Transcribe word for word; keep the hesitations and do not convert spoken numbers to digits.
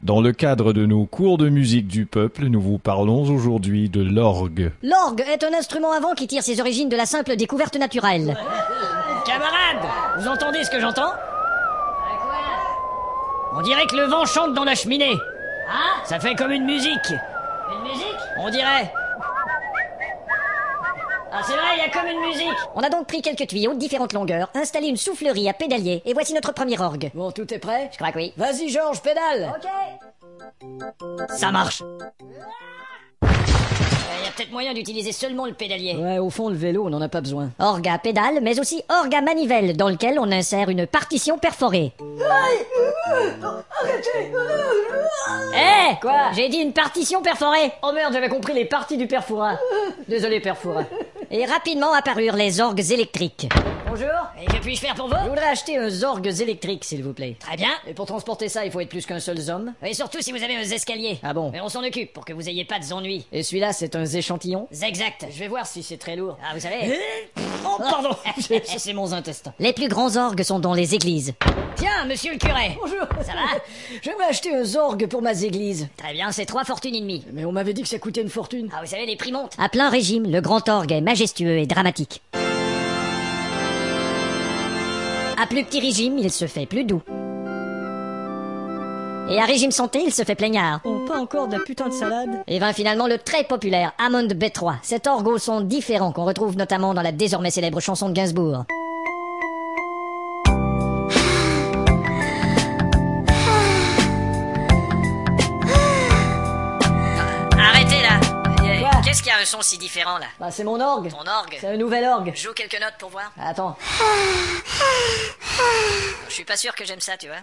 Dans le cadre de nos cours de musique du peuple, nous vous parlons aujourd'hui de l'orgue. L'orgue est un instrument avant qui tire ses origines de la simple découverte naturelle. Camarades, vous entendez ce que j'entends? On dirait que le vent chante dans la cheminée. Ah, Ça fait comme une musique. une musique? On dirait. Ah, c'est vrai, il y a comme une musique. On a donc pris quelques tuyaux de différentes longueurs, installé une soufflerie à pédalier, et voici notre premier orgue. Bon, tout est prêt? Je crois que oui. Vas-y, Georges, pédale. Ok. Ça marche. Il y a peut-être moyen d'utiliser seulement le pédalier. Ouais, au fond, le vélo, on n'en a pas besoin. Orgue à pédale, mais aussi orgue à manivelle, dans lequel on insère une partition perforée. Eh, Quoi? J'ai dit une partition perforée. Oh merde, j'avais compris les parties du père Fouras. Désolé, père Fouras. Et rapidement apparurent les orgues électriques. Bonjour. Et que puis-je faire pour vous? Je voudrais acheter un orgue électrique, s'il vous plaît. Très bien. Et pour transporter ça, il faut être plus qu'un seul homme. Et surtout si vous avez un escalier. Ah bon? Mais on s'en occupe pour que vous ayez pas de ennuis. Et celui-là, c'est un échantillon? Exact. Je vais voir si c'est très lourd. Ah, vous savez... Oh, pardon. Ça, c'est mon intestin. Les plus grands orgues sont dans les églises. Tiens, monsieur le curé. Bonjour. Ça va? J'aimerais acheter un orgue pour ma église. Très bien, c'est trois fortunes et demie. Mais on m'avait dit que ça coûtait une fortune. Ah, vous savez, les prix montent. À plein régime, le grand orgue est majestueux et dramatique. À plus petit régime, il se fait plus doux. Et à régime santé, il se fait plaignard. Oh, pas encore de la putain de salade. Et vint finalement le très populaire Hammond B trois. Cet orgue au son différent qu'on retrouve notamment dans la désormais célèbre chanson de Gainsbourg. Arrêtez là. Quoi? Qu'est-ce qu'il y a un son si différent là? Bah, c'est mon orgue. Ton orgue. C'est un nouvel orgue. Joue quelques notes pour voir. Attends. Je suis pas sûr que j'aime ça, tu vois.